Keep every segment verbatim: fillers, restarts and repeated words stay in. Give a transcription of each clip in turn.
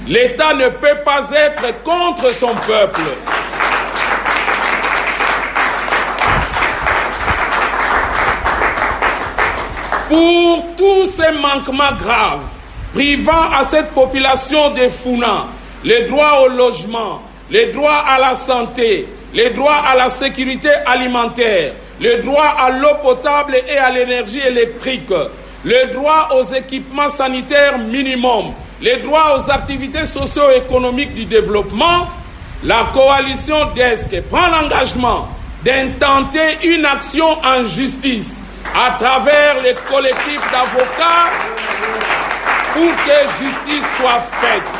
L'État ne peut pas être contre son peuple. Pour tous ces manquements graves, privant à cette population des Founa les droits au logement, les droits à la santé, les droits à la sécurité alimentaire, les droits à l'eau potable et à l'énergie électrique, les droits aux équipements sanitaires minimums, les droits aux activités socio-économiques du développement, la coalition D E S C prend l'engagement d'intenter une action en justice à travers les collectifs d'avocats pour que justice soit faite.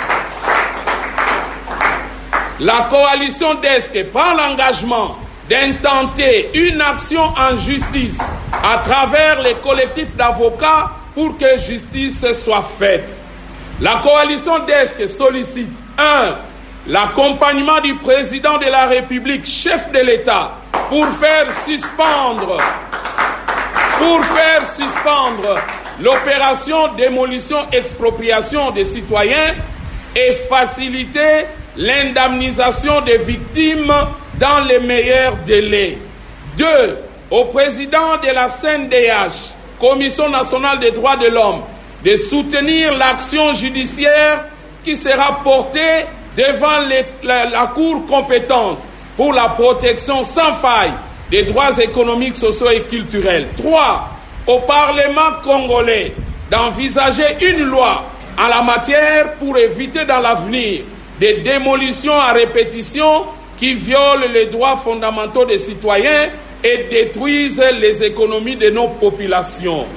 La coalition D E S C prend l'engagement d'intenter une action en justice à travers les collectifs d'avocats pour que justice soit faite. La coalition D E S C sollicite un l'accompagnement du président de la République, chef de l'État, pour faire suspendre pour faire suspendre l'opération démolition-expropriation des citoyens et faciliter l'indemnisation des victimes dans les meilleurs délais. Deux, au président de la C N D H, Commission nationale des droits de l'homme, de soutenir l'action judiciaire qui sera portée devant les, la, la Cour compétente pour la protection sans faille des droits économiques, sociaux et culturels. Trois, au Parlement congolais d'envisager une loi en la matière pour éviter dans l'avenir des démolitions à répétition qui violent les droits fondamentaux des citoyens et détruisent les économies de nos populations.